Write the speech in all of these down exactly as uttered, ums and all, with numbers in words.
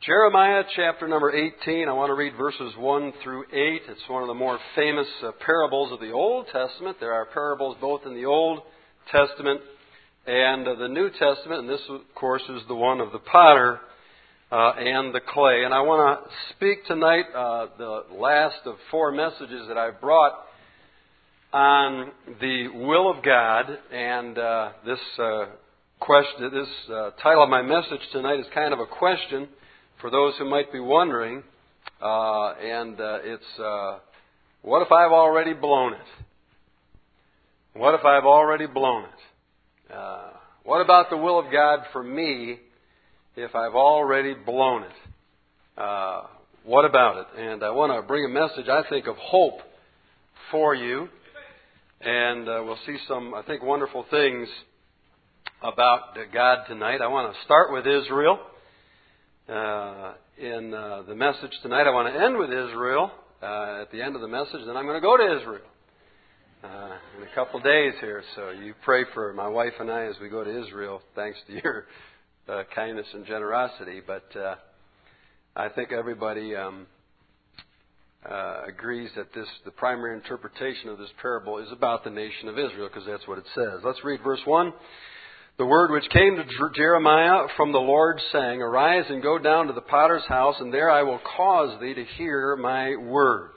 Jeremiah chapter number eighteen. I want to read verses one through eight. It's one of the more famous uh, parables of the Old Testament. There are parables both in the Old Testament and uh, the New Testament. And this, of course, is the one of the potter uh, and the clay. And I want to speak tonight, uh, the last of four messages that I've brought on the will of God. And uh, this uh, question, this uh, title of my message tonight is kind of a question for those who might be wondering, uh, and uh, it's, uh, what if I've already blown it? What if I've already blown it? Uh, what about the will of God for me if I've already blown it? Uh, what about it? And I want to bring a message, I think, of hope for you. And uh, we'll see some, I think, wonderful things about God tonight. I want to start with Israel. Uh, in uh, the message tonight, I want to end with Israel uh, at the end of the message. Then I'm going to go to Israel uh, in a couple days here. So you pray for my wife and I as we go to Israel, thanks to your uh, kindness and generosity. But uh, I think everybody um, uh, agrees that this, the primary interpretation of this parable is about the nation of Israel, because that's what it says. Let's read verse one. The word which came to Jeremiah from the Lord, saying, Arise and go down to the potter's house, and there I will cause thee to hear my words.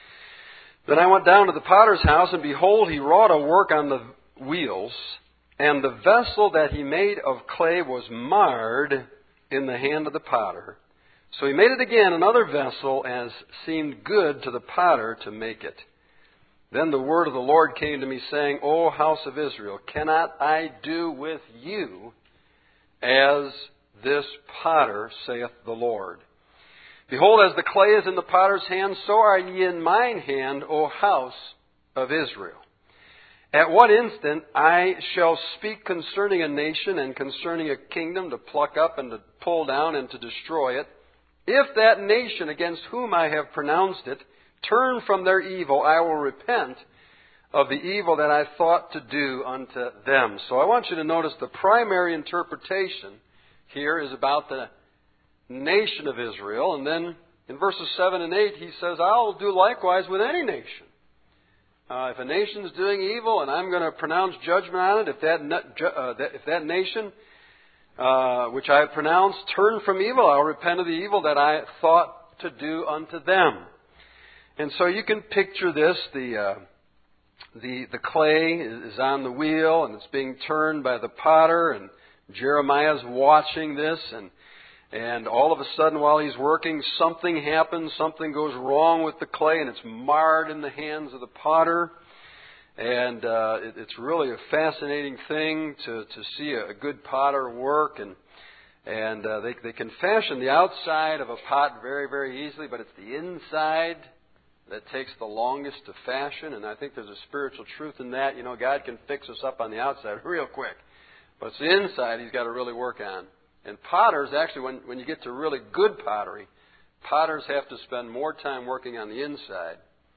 Then I went down to the potter's house, and behold, he wrought a work on the wheels, and the vessel that he made of clay was marred in the hand of the potter. So he made it again another vessel, as seemed good to the potter to make it. Then the word of the Lord came to me, saying, O house of Israel, cannot I do with you as this potter, saith the Lord? Behold, as the clay is in the potter's hand, so are ye in mine hand, O house of Israel. At what instant I shall speak concerning a nation and concerning a kingdom, to pluck up and to pull down and to destroy it, if that nation against whom I have pronounced it turn from their evil, I will repent of the evil that I thought to do unto them. So I want you to notice the primary interpretation here is about the nation of Israel. And then in verses seven and eight, he says, I'll do likewise with any nation. Uh, if a nation's doing evil and I'm going to pronounce judgment on it, if that, uh, that, if that nation, uh, which I have pronounced, turn from evil, I'll repent of the evil that I thought to do unto them. And so you can picture this, the uh, the the clay is on the wheel and it's being turned by the potter, and Jeremiah's watching this, and and all of a sudden while he's working, something happens, something goes wrong with the clay, and it's marred in the hands of the potter. And uh, it, it's really a fascinating thing to, to see a, a good potter work, and and uh, they they can fashion the outside of a pot very, very easily, but it's the inside that takes the longest to fashion, and I think there's a spiritual truth in that. You know, God can fix us up on the outside real quick, but it's the inside He's got to really work on. And potters, actually, when, when you get to really good pottery, potters have to spend more time working on the inside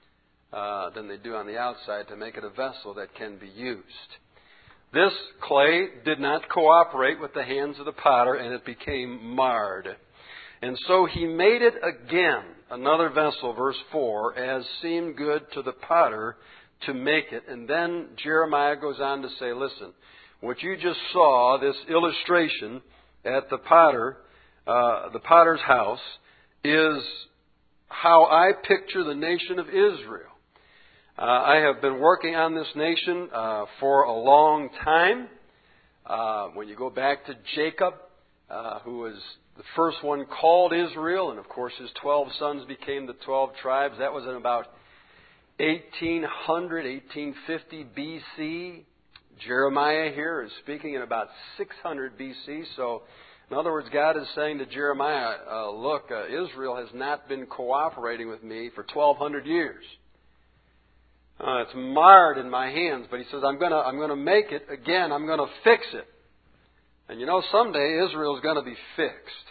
uh, than they do on the outside to make it a vessel that can be used. This clay did not cooperate with the hands of the potter, and it became marred. And so he made it again, another vessel, verse four, as seemed good to the potter to make it. And then Jeremiah goes on to say, listen, what you just saw, this illustration at the potter, uh, the potter's house, is how I picture the nation of Israel. Uh, I have been working on this nation uh, for a long time. Uh, when you go back to Jacob, uh, who was the first one called Israel, and of course his twelve sons became the twelve tribes. That was in about eighteen hundred, eighteen fifty B C. Jeremiah here is speaking in about six hundred B C. So, in other words, God is saying to Jeremiah, uh, look, uh, Israel has not been cooperating with me for twelve hundred years. Uh, it's marred in my hands, but he says, I'm going to I'm going to make it again. I'm going to fix it. And you know, someday Israel is going to be fixed.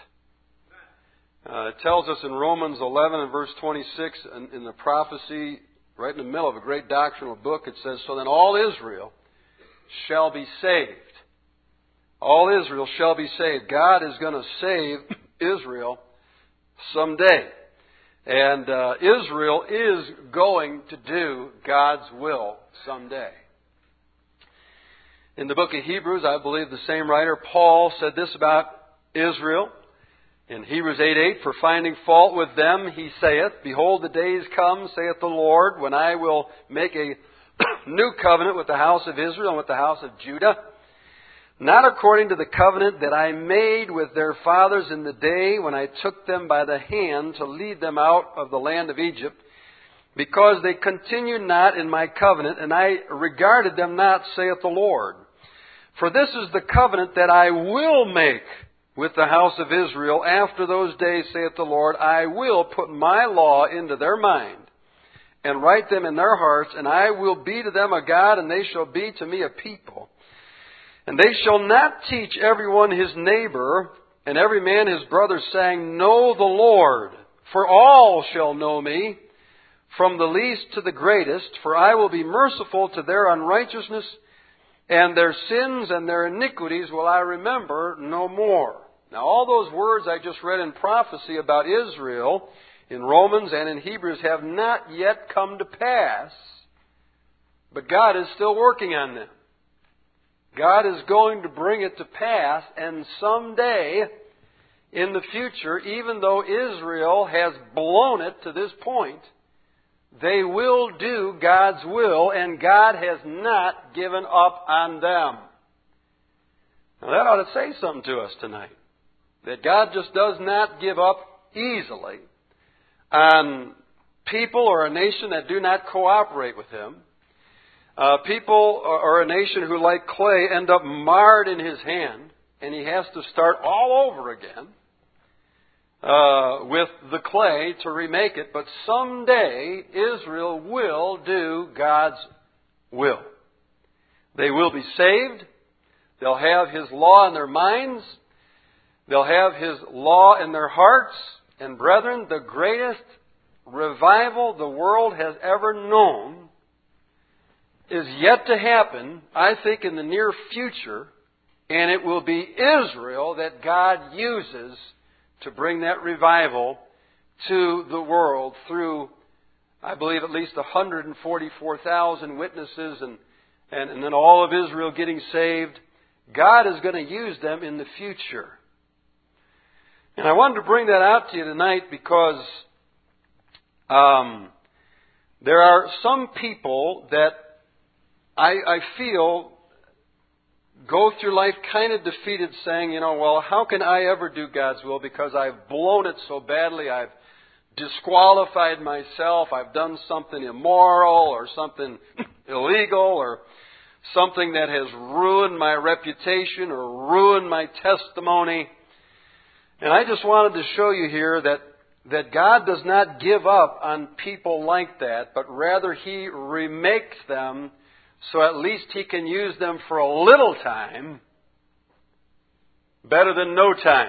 Uh, it tells us in Romans eleven and verse twenty-six, in, in the prophecy, right in the middle of a great doctrinal book, it says, so then all Israel shall be saved. All Israel shall be saved. God is going to save Israel someday. And uh, Israel is going to do God's will someday. In the book of Hebrews, I believe the same writer, Paul, said this about Israel. In Hebrews eight eight, for finding fault with them, he saith, behold, the days come, saith the Lord, when I will make a new covenant with the house of Israel and with the house of Judah, not according to the covenant that I made with their fathers in the day when I took them by the hand to lead them out of the land of Egypt, because they continued not in my covenant, and I regarded them not, saith the Lord. For this is the covenant that I will make with the house of Israel after those days, saith the Lord. I will put my law into their mind and write them in their hearts, and I will be to them a God, and they shall be to me a people. And they shall not teach every one his neighbor, and every man his brother, saying, know the Lord, for all shall know me, from the least to the greatest, for I will be merciful to their unrighteousness, and their sins and their iniquities will I remember no more. Now, all those words I just read in prophecy about Israel in Romans and in Hebrews have not yet come to pass, but God is still working on them. God is going to bring it to pass, and someday in the future, even though Israel has blown it to this point, they will do God's will, and God has not given up on them. Now that ought to say something to us tonight. That God just does not give up easily on people or a nation that do not cooperate with Him. Uh, people or a nation who, like clay, end up marred in His hand, and He has to start all over again uh, with the clay to remake it. But someday Israel will do God's will. They will be saved. They'll have His law in their minds. They'll have His law in their hearts. And brethren, the greatest revival the world has ever known is yet to happen, I think, in the near future. And it will be Israel that God uses to bring that revival to the world through, I believe, at least one hundred forty-four thousand witnesses and, and, and then all of Israel getting saved. God is going to use them in the future. And I wanted to bring that out to you tonight because um, there are some people that I, I feel go through life kind of defeated, saying, you know, well, how can I ever do God's will because I've blown it so badly, I've disqualified myself, I've done something immoral or something illegal or something that has ruined my reputation or ruined my testimony. And I just wanted to show you here that, that God does not give up on people like that, but rather He remakes them so at least He can use them for a little time, better than no time.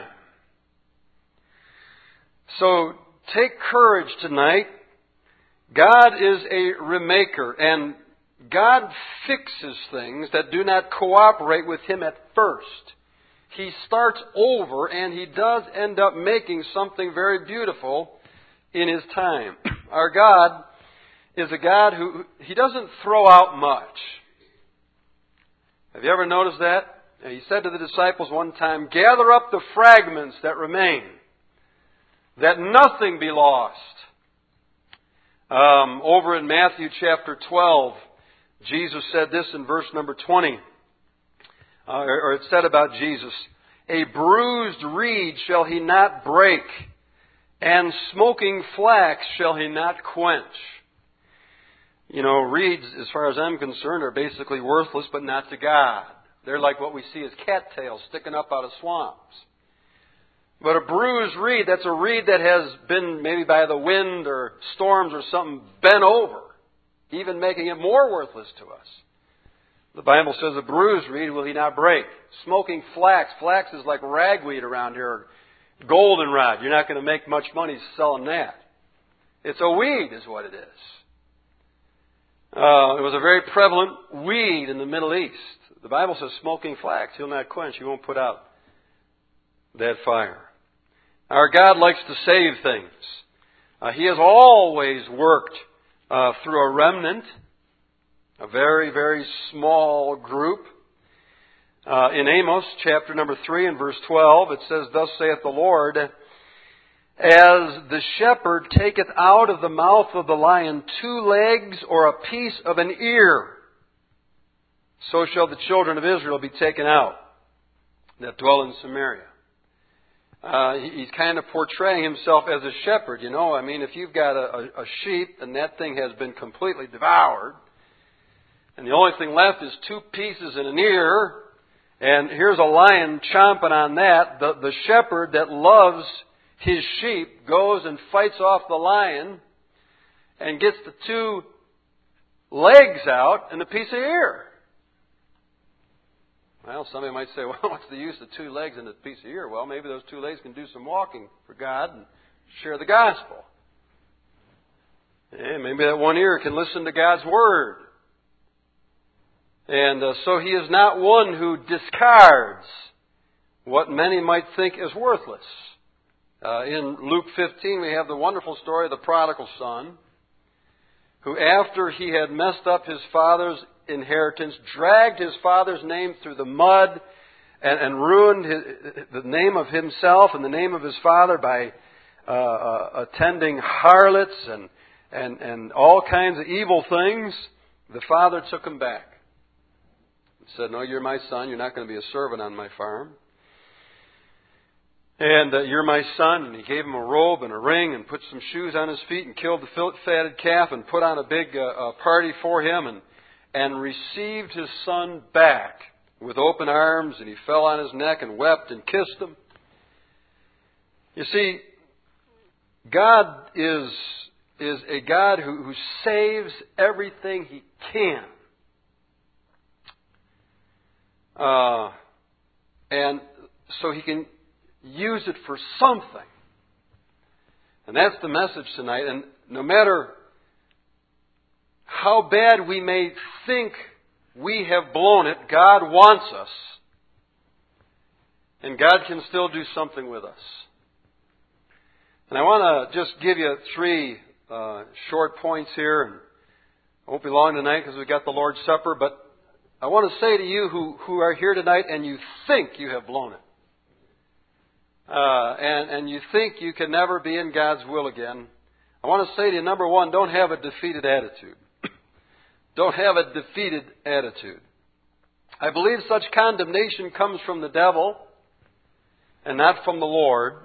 So take courage tonight. God is a remaker, and God fixes things that do not cooperate with Him at first. He starts over, and He does end up making something very beautiful in His time. Our God is a God who, He doesn't throw out much. Have you ever noticed that? He said to the disciples one time, gather up the fragments that remain, that nothing be lost. Um, over in Matthew chapter twelve, Jesus said this in verse number twenty. Uh, or it said about Jesus, a bruised reed shall He not break, and smoking flax shall He not quench. You know, reeds, as far as I'm concerned, are basically worthless, but not to God. They're like what we see as cattails sticking up out of swamps. But a bruised reed, that's a reed that has been maybe by the wind or storms or something bent over, even making it more worthless to us. The Bible says a bruised reed will He not break. Smoking flax. Flax is like ragweed around here. Goldenrod. You're not going to make much money selling that. It's a weed is what it is. Uh, it was a very prevalent weed in the Middle East. The Bible says smoking flax He'll not quench. He won't put out that fire. Our God likes to save things. Uh, he has always worked uh, through a remnant, a very, very small group. Uh, in Amos chapter number three and verse twelve, it says, "Thus saith the Lord, as the shepherd taketh out of the mouth of the lion two legs or a piece of an ear, so shall the children of Israel be taken out that dwell in Samaria." Uh, he's kind of portraying himself as a shepherd, you know. I mean, if you've got a, a sheep and that thing has been completely devoured, and the only thing left is two pieces and an ear, and here's a lion chomping on that, the, the shepherd that loves his sheep goes and fights off the lion and gets the two legs out and the piece of ear. Well, somebody might say, well, what's the use of two legs and a piece of ear? Well, maybe those two legs can do some walking for God and share the gospel. And maybe that one ear can listen to God's Word. And uh, so he is not one who discards what many might think is worthless. Uh, in Luke fifteen, we have the wonderful story of the prodigal son, who after he had messed up his father's inheritance, dragged his father's name through the mud and, and ruined his, the name of himself and the name of his father by uh, uh, attending harlots and, and, and all kinds of evil things. The father took him back. He said, "No, you're my son. You're not going to be a servant on my farm. And uh, you're my son." And he gave him a robe and a ring and put some shoes on his feet and killed the fatted calf and put on a big uh, uh, party for him and and received his son back with open arms, and he fell on his neck and wept and kissed him. You see, God is, is a God who, who saves everything He can. Uh, and so He can use it for something. And that's the message tonight. And no matter how bad we may think we have blown it, God wants us. And God can still do something with us. And I want to just give you three uh, short points here. And I won't be long tonight because we've got the Lord's Supper. But I want to say to you who, who are here tonight and you think you have blown it. Uh, and, and you think you can never be in God's will again. I want to say to you, number one, don't have a defeated attitude. Don't have a defeated attitude. I believe such condemnation comes from the devil and not from the Lord.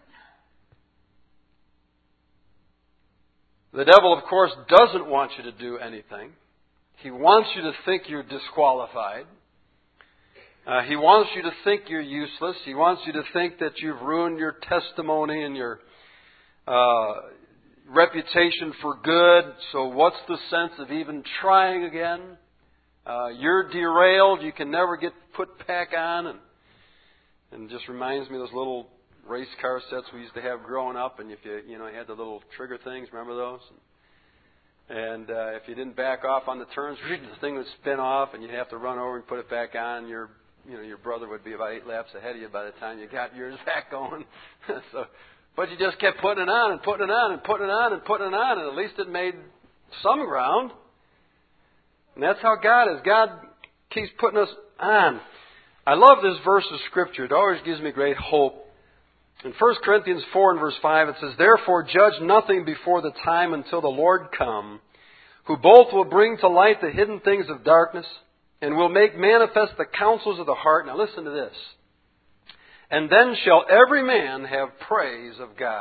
The devil, of course, doesn't want you to do anything. He wants you to think you're disqualified. Uh, he wants you to think you're useless. He wants you to think that you've ruined your testimony and your uh, reputation for good. So what's the sense of even trying again? Uh, you're derailed. You can never get put back on. And, and it just reminds me of those little race car sets we used to have growing up. And if you, you know, you had the little trigger things. Remember those? And uh, if you didn't back off on the turns, the thing would spin off, and you'd have to run over and put it back on. Your, you know, your brother would be about eight laps ahead of you by the time you got yours back going. so. But you just kept putting it on and putting it on and putting it on and putting it on, and at least it made some ground. And that's how God is. God keeps putting us on. I love this verse of Scripture. It always gives me great hope. In First Corinthians four and verse five, it says, "Therefore judge nothing before the time until the Lord come, who both will bring to light the hidden things of darkness and will make manifest the counsels of the heart." Now listen to this. "And then shall every man have praise of God."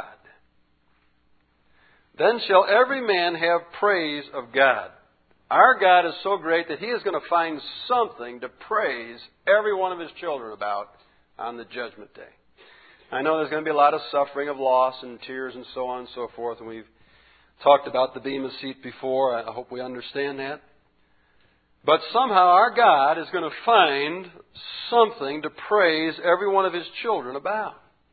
Then shall every man have praise of God. Our God is so great that He is going to find something to praise every one of His children about on the judgment day. I know there's going to be a lot of suffering of loss and tears and so on and so forth. And we've talked about the Bema seat before. I hope we understand that. But somehow our God is going to find something to praise every one of His children about.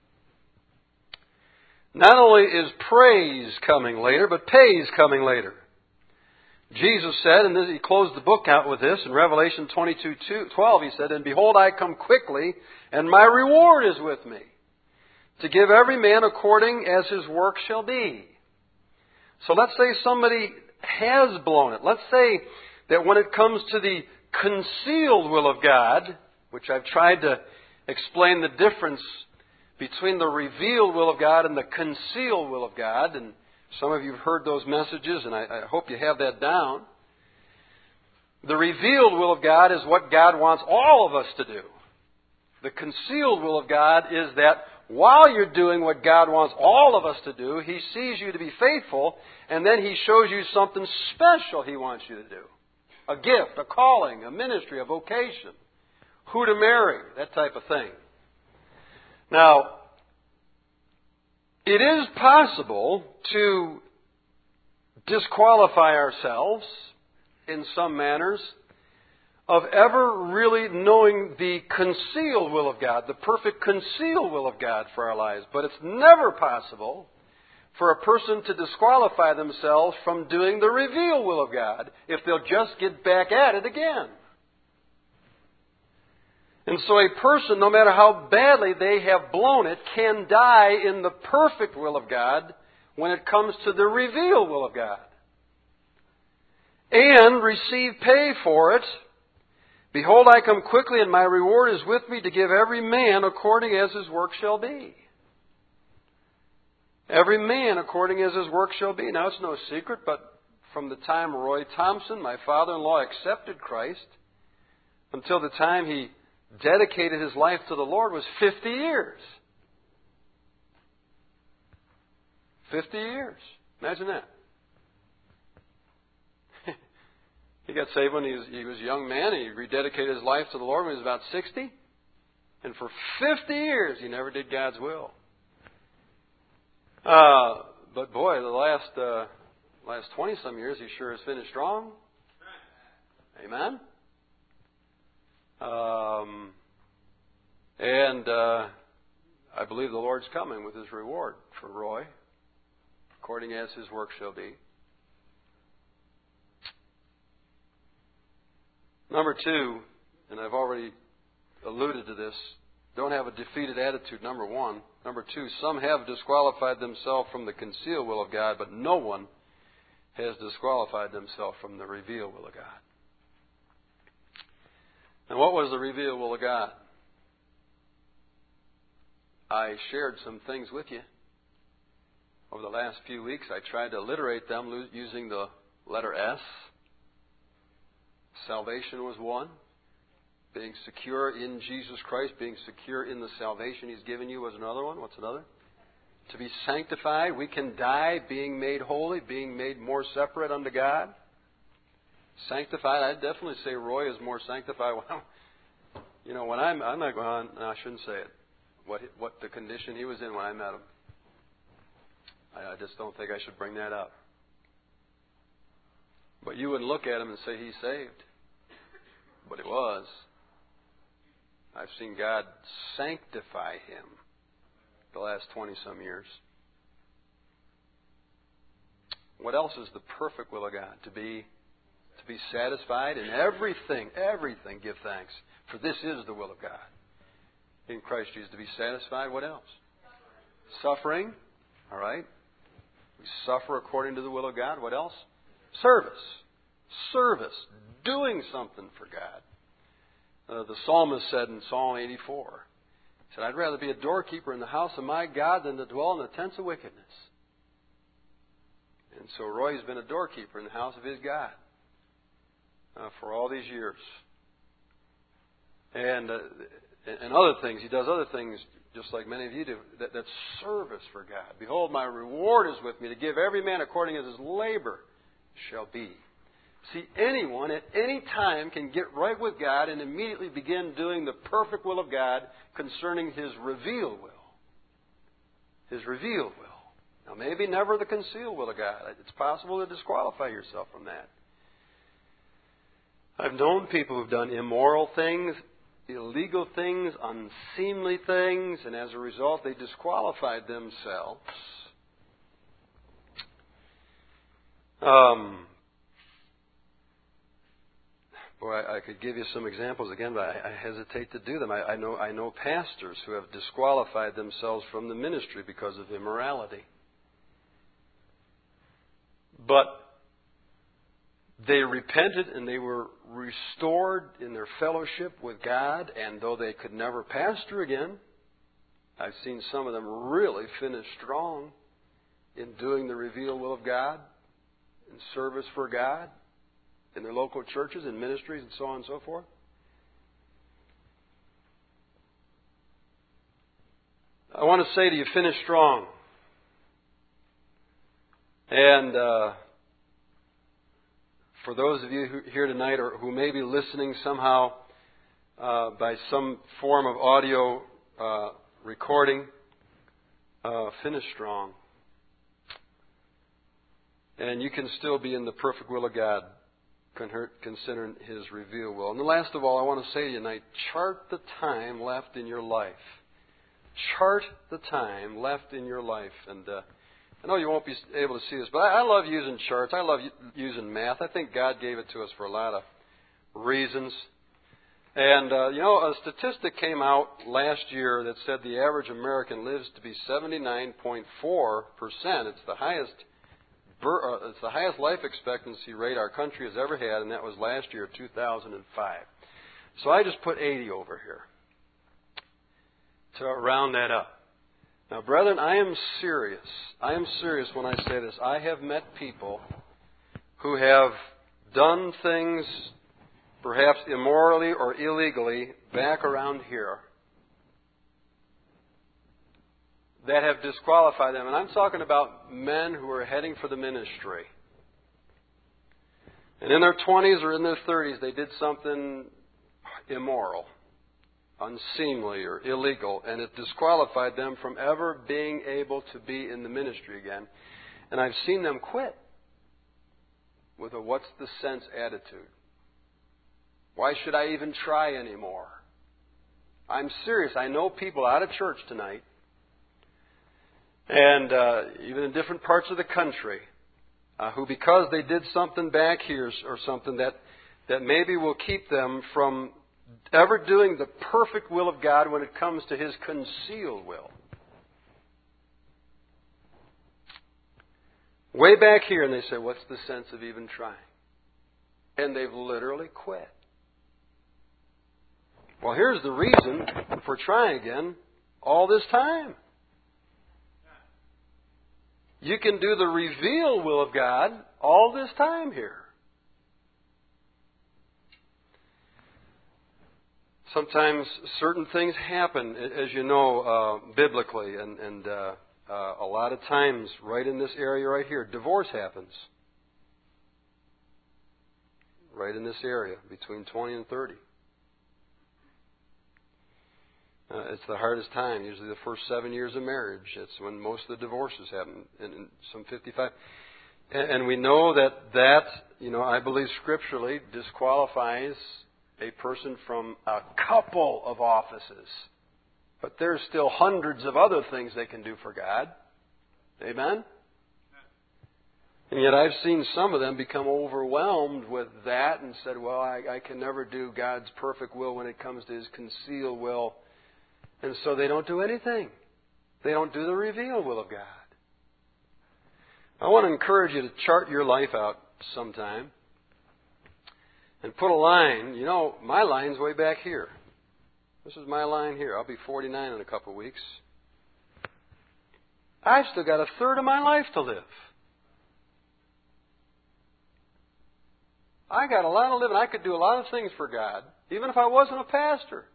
Not only is praise coming later, but pay is coming later. Jesus said, and He closed the book out with this, in Revelation twenty-two twelve, He said, "And behold, I come quickly, and my reward is with me, to give every man according as his work shall be. So let's say somebody has blown it. Let's say that when it comes to the concealed will of God, which I've tried to explain the difference between the revealed will of God and the concealed will of God, and some of you have heard those messages, and I, I hope you have that down. The revealed will of God is what God wants all of us to do. The concealed will of God is that while you're doing what God wants all of us to do, He sees you to be faithful, and then He shows you something special He wants you to do. A gift, a calling, a ministry, a vocation, who to marry, that type of thing. Now, it is possible to disqualify ourselves in some manners of ever really knowing the concealed will of God, the perfect concealed will of God for our lives. But it's never possible for a person to disqualify themselves from doing the revealed will of God if they'll just get back at it again. And so a person, no matter how badly they have blown it, can die in the perfect will of God when it comes to the revealed will of God. And receive pay for it. Behold, I come quickly, and my reward is with me to give every man according as his work shall be. Every man according as his work shall be. Now, it's no secret, but from the time Roy Thompson, my father-in-law, accepted Christ until the time he dedicated his life to the Lord was fifty years. fifty years. Imagine that. He got saved when he was, he was a young man, and he rededicated his life to the Lord when he was about sixty. And for fifty years, he never did God's will. Uh, but boy, the last uh, last twenty-some years, he sure has finished strong. Amen? Um, and uh, I believe the Lord's coming with His reward for Roy, according as his work shall be. Number two, and I've already alluded to this, don't have a defeated attitude, number one. Number two, some have disqualified themselves from the concealed will of God, but no one has disqualified themselves from the revealed will of God. And what was the revealed will of God? I shared some things with you over the last few weeks. I tried to alliterate them using the letter S. Salvation was one. Being secure in Jesus Christ, being secure in the salvation He's given you was another one. What's another? To be sanctified. We can die being made holy, being made more separate unto God. Sanctified. I'd definitely say Roy is more sanctified. Well, you know, when I'm, I'm not going. No, I shouldn't say it. What what the condition he was in when I met him. I, I just don't think I should bring that up. But you wouldn't look at him and say he's saved. But he was. I've seen God sanctify him the last twenty-some years. What else is the perfect will of God? To be to be satisfied in everything, everything give thanks. For this is the will of God. In Christ Jesus, to be satisfied. What else? Suffering. All right. We suffer according to the will of God. What else? Service. Service. Doing something for God. Uh, the psalmist said in Psalm eighty-four, he said, I'd rather be a doorkeeper in the house of my God than to dwell in the tents of wickedness. And so Roy's been a doorkeeper in the house of his God uh, for all these years. And uh, and other things. He does other things just like many of you do. That, that's service for God. Behold, my reward is with me to give every man according as his labor shall be. See, anyone at any time can get right with God and immediately begin doing the perfect will of God concerning His revealed will. His revealed will. Now, maybe never the concealed will of God. It's possible to disqualify yourself from that. I've known people who've done immoral things, illegal things, unseemly things, and as a result they disqualified themselves. Um... Boy, I, I could give you some examples again, but I, I hesitate to do them. I, I know I know pastors who have disqualified themselves from the ministry because of immorality. But they repented and they were restored in their fellowship with God, and though they could never pastor again, I've seen some of them really finish strong in doing the revealed will of God, in service for God, in their local churches and ministries and so on and so forth. I want to say to you, finish strong. And uh, for those of you who, here tonight or who may be listening somehow uh, by some form of audio uh, recording, uh, finish strong. And you can still be in the perfect will of God, considering His revealed will. And last of all, I want to say to you tonight, chart the time left in your life. Chart the time left in your life. And uh, I know you won't be able to see this, but I, I love using charts. I love using math. I think God gave it to us for a lot of reasons. And, uh, you know, a statistic came out last year that said the average American lives to be seventy-nine point four percent. It's the highest It's the highest life expectancy rate our country has ever had, and that was last year, two thousand five. So I just put eighty over here to round that up. Now, brethren, I am serious. I am serious when I say this. I have met people who have done things, perhaps immorally or illegally, back around here, that have disqualified them. And I'm talking about men who are heading for the ministry. And in their twenties or in their thirties, they did something immoral, unseemly, or illegal, and it disqualified them from ever being able to be in the ministry again. And I've seen them quit with a what's the sense attitude. Why should I even try anymore? I'm serious. I know people out of church tonight, and uh, even in different parts of the country, uh, who because they did something back here or something that, that maybe will keep them from ever doing the perfect will of God when it comes to His concealed will. Way back here, and they say, what's the sense of even trying? And they've literally quit. Well, here's the reason for trying again all this time. You can do the revealed will of God all this time here. Sometimes certain things happen, as you know, uh, biblically, and, and uh, uh, a lot of times, right in this area right here, divorce happens. Right in this area, between twenty and thirty. Uh, it's the hardest time, usually the first seven years of marriage. It's when most of the divorces happen, and, and some fifty-five. And, and we know that that, you know, I believe scripturally disqualifies a person from a couple of offices. But there's still hundreds of other things they can do for God. Amen? And yet I've seen some of them become overwhelmed with that and said, well, I, I can never do God's perfect will when it comes to His concealed will. And so they don't do anything. They don't do the revealed will of God. I want to encourage you to chart your life out sometime and put a line. You know, my line's way back here. This is my line here. I'll be forty-nine in a couple of weeks. I've still got a third of my life to live. I got a lot to live, and I could do a lot of things for God, even if I wasn't a pastor.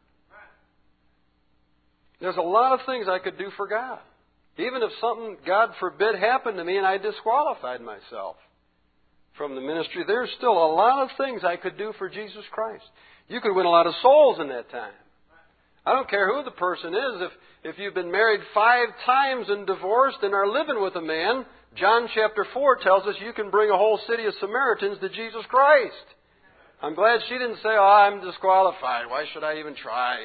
There's a lot of things I could do for God. Even if something, God forbid, happened to me and I disqualified myself from the ministry, there's still a lot of things I could do for Jesus Christ. You could win a lot of souls in that time. I don't care who the person is. If, if you've been married five times and divorced and are living with a man, John chapter four tells us you can bring a whole city of Samaritans to Jesus Christ. I'm glad she didn't say, oh, I'm disqualified. Why should I even try?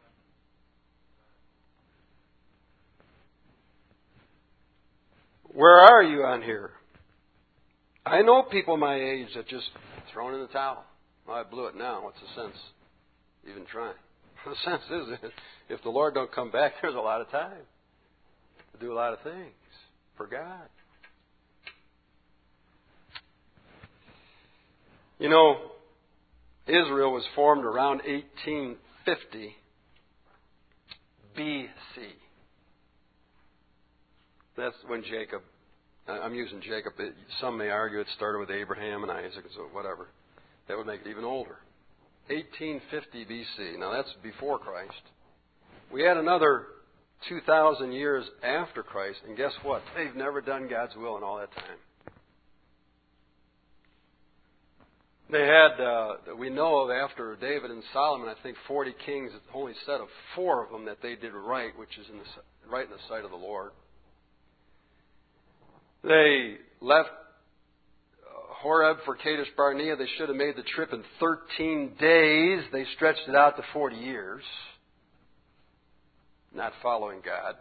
Where are you on here? I know people my age that just thrown in the towel. Well, I blew it now. What's the sense even trying? The sense is, if the Lord don't come back, there's a lot of time to do a lot of things for God. You know, Israel was formed around eighteen fifty B C. That's when Jacob, I'm using Jacob, some may argue it started with Abraham and Isaac, so whatever. That would make it even older. eighteen fifty B C. Now that's before Christ. We had another two thousand years after Christ, and guess what? They've never done God's will in all that time. They had, uh, we know of after David and Solomon, I think forty kings, it's only said of four of them that they did right, which is in the, right in the sight of the Lord. They left Horeb for Kadesh Barnea. They should have made the trip in thirteen days. They stretched it out to forty years. Not following God.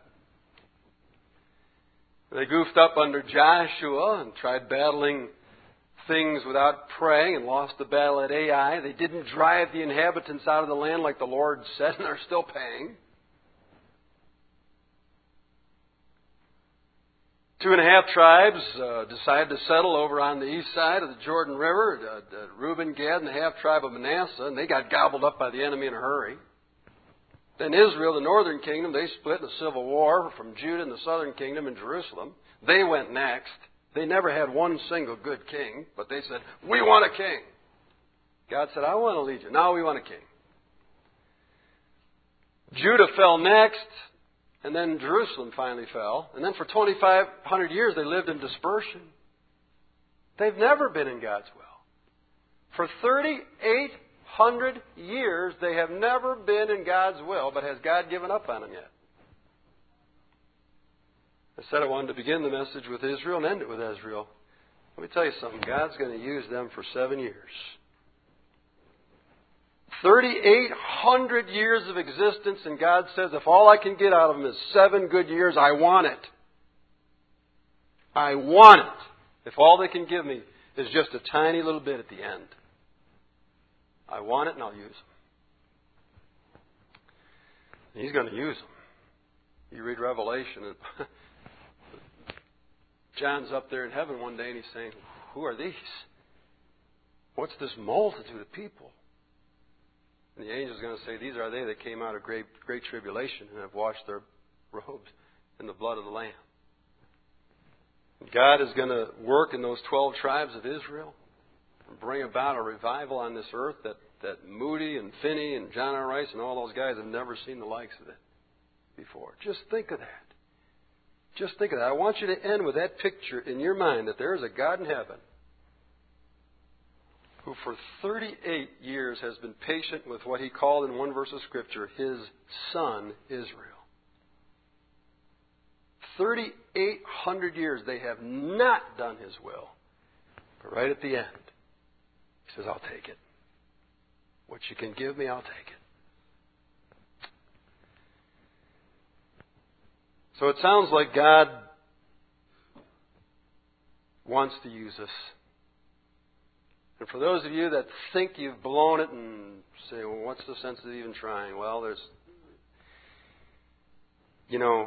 They goofed up under Joshua and tried battling things without praying and lost the battle at Ai. They didn't drive the inhabitants out of the land like the Lord said, and they're still paying. Two and a half tribes uh, decided to settle over on the east side of the Jordan River, uh, uh, Reuben, Gad, and the half tribe of Manasseh, and they got gobbled up by the enemy in a hurry. Then Israel, the northern kingdom, they split in a civil war from Judah and the southern kingdom in Jerusalem. They went next. They never had one single good king, but they said, we want a king. God said, I want to lead you. Now we want a king. Judah fell next. And then Jerusalem finally fell. And then for twenty-five hundred years they lived in dispersion. They've never been in God's will. For thirty-eight hundred years they have never been in God's will, but has God given up on them yet? I said I wanted to begin the message with Israel and end it with Israel. Let me tell you something. God's going to use them for seven years. thirty-eight hundred years of existence, and God says, if all I can get out of them is seven good years, I want it. I want it. If all they can give me is just a tiny little bit at the end, I want it and I'll use them. He's going to use them. You read Revelation, and John's up there in heaven one day and he's saying, who are these? What's this multitude of people? And the angel's going to say, these are they that came out of great, great tribulation and have washed their robes in the blood of the Lamb. And God is going to work in those twelve tribes of Israel and bring about a revival on this earth that, that Moody and Finney and John R. Rice and all those guys have never seen the likes of it before. Just think of that. Just think of that. I want you to end with that picture in your mind that there is a God in heaven who for thirty-eight years has been patient with what he called in one verse of Scripture his son, Israel. thirty-eight hundred years they have not done his will. But right at the end, he says, I'll take it. What you can give me, I'll take it. So it sounds like God wants to use us. And for those of you that think you've blown it and say, well, what's the sense of even trying? Well, there's, you know,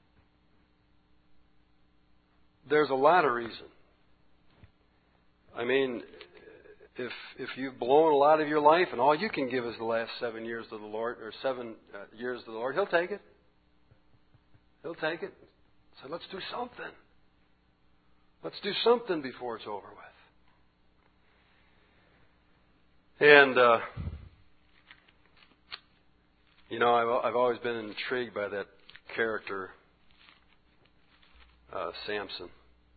there's a lot of reason. I mean, if if you've blown a lot of your life and all you can give is the last seven years to the Lord, or seven uh, years to the Lord, He'll take it. He'll take it. So let's do something. Let's do something before it's over with. And, uh, you know, I've, I've always been intrigued by that character, uh, Samson.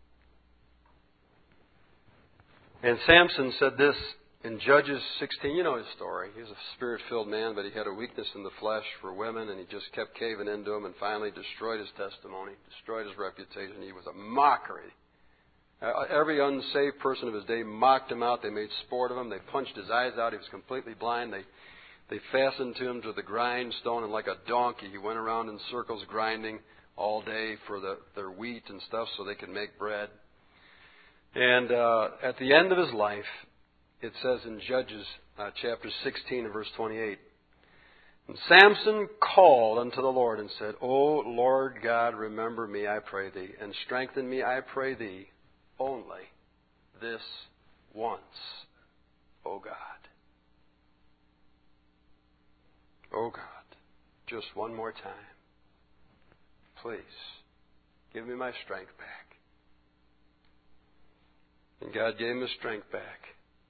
And Samson said this in Judges sixteen. You know his story. He was a spirit-filled man, but he had a weakness in the flesh for women, and he just kept caving into them and finally destroyed his testimony, destroyed his reputation. He was a mockery. Uh, every unsaved person of his day mocked him out. They made sport of him. They punched his eyes out. He was completely blind. They they fastened to him to the grindstone, and like a donkey, he went around in circles grinding all day for the, their wheat and stuff so they could make bread. And uh, at the end of his life, it says in Judges uh, chapter sixteen and verse twenty-eight. And Samson called unto the Lord and said, O Lord God, remember me, I pray thee, and strengthen me, I pray thee, only this once, O God. O God, just one more time. Please, give me my strength back. And God gave him his strength back.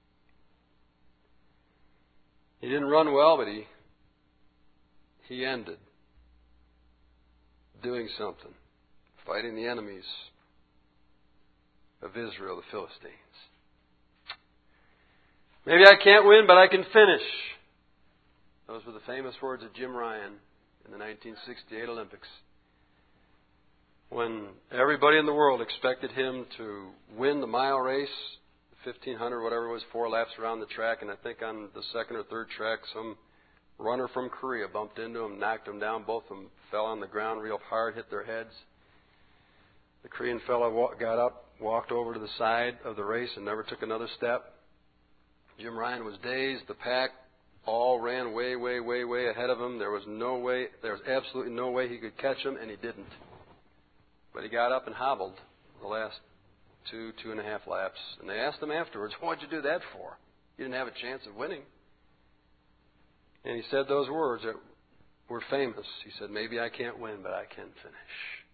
He didn't run well, but he He ended doing something, fighting the enemies of Israel, the Philistines. Maybe I can't win, but I can finish. Those were the famous words of Jim Ryan in the nineteen sixty-eight Olympics, when everybody in the world expected him to win the mile race, fifteen hundred, whatever it was, four laps around the track, and I think on the second or third track, some runner from Korea bumped into him, knocked him down. Both of them fell on the ground real hard, hit their heads. The Korean fellow got up, walked over to the side of the race, and never took another step. Jim Ryan was dazed. The pack all ran way, way, way, way ahead of him. There was no way, there was absolutely no way he could catch him, and he didn't. But he got up and hobbled the last two, two and a half laps. And they asked him afterwards, what'd you do that for? You didn't have a chance of winning. And he said those words that were famous. He said, maybe I can't win, but I can finish.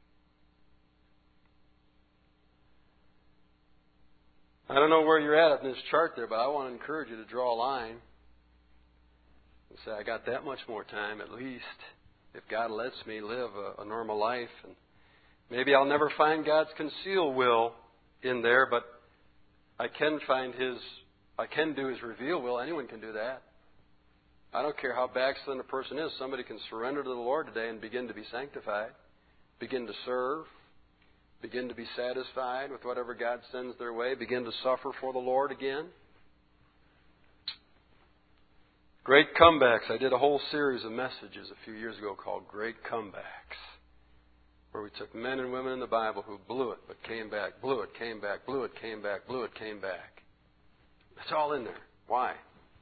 I don't know where you're at in this chart there, but I want to encourage you to draw a line and say, I got that much more time at least, if God lets me live a, a normal life. And maybe I'll never find God's concealed will in there, but I can find His, I can do His revealed will. Anyone can do that. I don't care how backslidden a person is. Somebody can surrender to the Lord today and begin to be sanctified, begin to serve, begin to be satisfied with whatever God sends their way, begin to suffer for the Lord again. Great comebacks. I did a whole series of messages a few years ago called Great Comebacks, where we took men and women in the Bible who blew it but came back, blew it, came back, blew it, came back, blew it, came back. It's all in there. Why?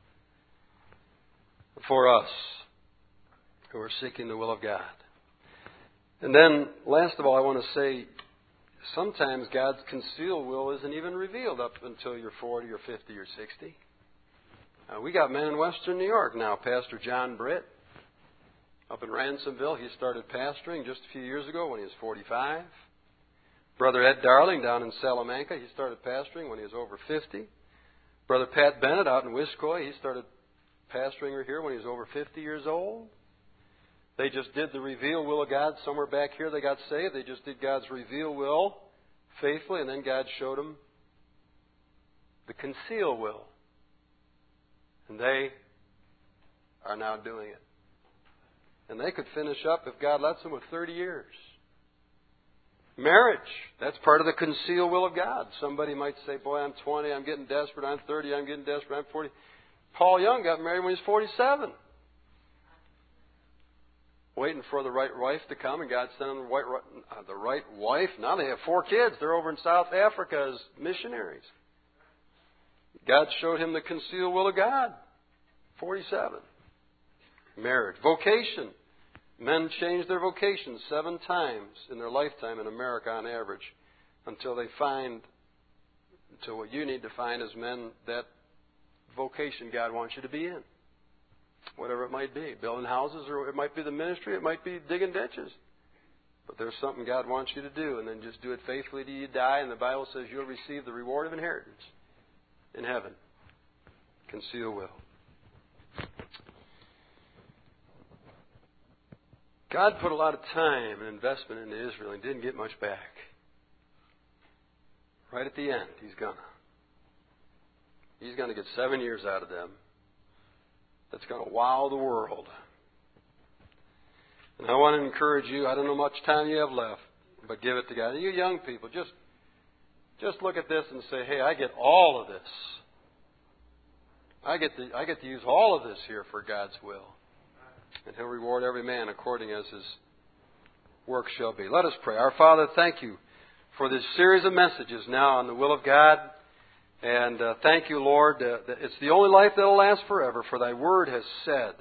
For us who are seeking the will of God. And then, last of all, I want to say, sometimes God's concealed will isn't even revealed up until you're forty or fifty or sixty. Uh, we got men in Western New York now. Pastor John Britt up in Ransomville. He started pastoring just a few years ago when he was forty-five. Brother Ed Darling down in Salamanca. He started pastoring when he was over fifty. Brother Pat Bennett out in Wiscoy. He started pastoring here when he was over fifty years old. They just did the revealed will of God. Somewhere back here they got saved. They just did God's revealed will faithfully, and then God showed them the concealed will. And they are now doing it. And they could finish up, if God lets them, with thirty years. Marriage, that's part of the concealed will of God. Somebody might say, boy, I'm twenty, I'm getting desperate, I'm thirty, I'm getting desperate, I'm forty. Paul Young got married when he was forty-seven. Waiting for the right wife to come, and God sent him the right, uh, the right wife. Now they have four kids. They're over in South Africa as missionaries. God showed him the concealed will of God. forty-seven. Marriage. Vocation. Men change their vocation seven times in their lifetime in America on average until they find, until what you need to find as men, that vocation God wants you to be in. Whatever it might be. Building houses, or it might be the ministry, it might be digging ditches. But there's something God wants you to do, and then just do it faithfully till you die, and the Bible says you'll receive the reward of inheritance in heaven. Conceal will. God put a lot of time and investment into Israel and didn't get much back. Right at the end, He's gonna. He's going to get seven years out of them. That's going to wow the world. And I want to encourage you, I don't know how much time you have left, but give it to God. And you young people, just, just look at this and say, hey, I get all of this. I get to, I get to use all of this here for God's will. And He'll reward every man according as his work shall be. Let us pray. Our Father, thank You for this series of messages now on the will of God. And uh, thank you, Lord, uh, that it's the only life that will last forever, for Thy Word has said,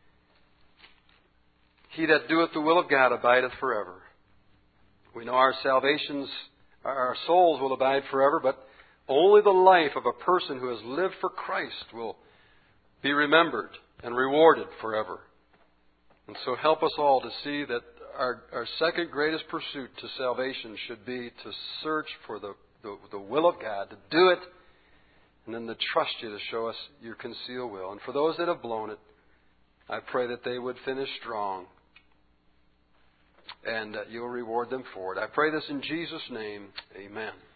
He that doeth the will of God abideth forever. We know our salvations, our souls will abide forever, but only the life of a person who has lived for Christ will be remembered and rewarded forever. And so help us all to see that our, our second greatest pursuit to salvation should be to search for the, the, the will of God, to do it, and then to trust You to show us Your concealed will. And for those that have blown it, I pray that they would finish strong, and that You'll reward them for it. I pray this in Jesus' name. Amen.